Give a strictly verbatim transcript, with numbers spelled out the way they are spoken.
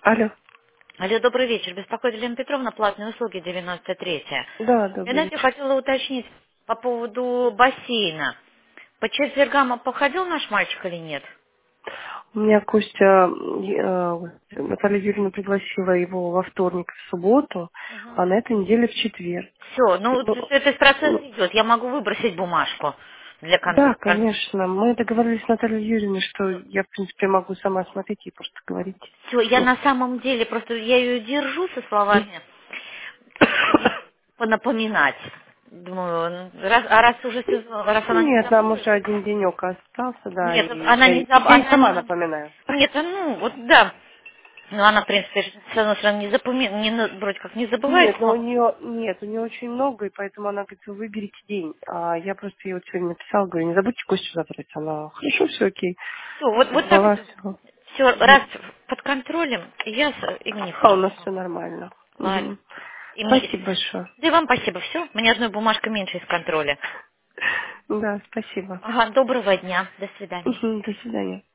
Алло. Алло, добрый вечер. Беспокоит Елена Петровна, платные услуги девяносто третья. Да, Я, добрый знаете, вечер. хотела уточнить по поводу бассейна. По четвергам походил наш мальчик или нет? У меня Костя, э, Наталья Юрьевна пригласила его во вторник, в субботу, а на этой неделе в четверг. Все, ну, Ну, т- этот процесс ну, идет. Я могу выбросить бумажку для да, контроля. конечно. Мы договорились с Натальей Юрьевной, что я, в принципе, могу сама смотреть и просто говорить. Все, я Ну, на самом деле, просто я ее держу со словами понапоминать. Думаю, ну, раз, а раз уже сезон, раз она не Нет, нам забыла, уже один денек остался, да, нет, и она я, не ей- забыла, я ей она сама не, напоминаю. нет, ну, вот да. Ну, она, в принципе, все равно, всё равно не запоми... не, на- вроде как не забывает, Нет, но у но нее нет, у нее очень много, и поэтому она говорит, вы выберите день. А я просто ей вот сегодня написала, говорю, не забудьте Костю забрать. Она, хорошо, все окей. все, вот, вот так Собрала это, все. все, раз под контролем, я с- и мне А у нас хорошо. все нормально. Ладно. Мгм. И мне... Спасибо большое. Да и вам спасибо, все, у меня одной бумажка меньше из контроля. Да, спасибо. Ага, доброго дня, до свидания. Мгм, до свидания.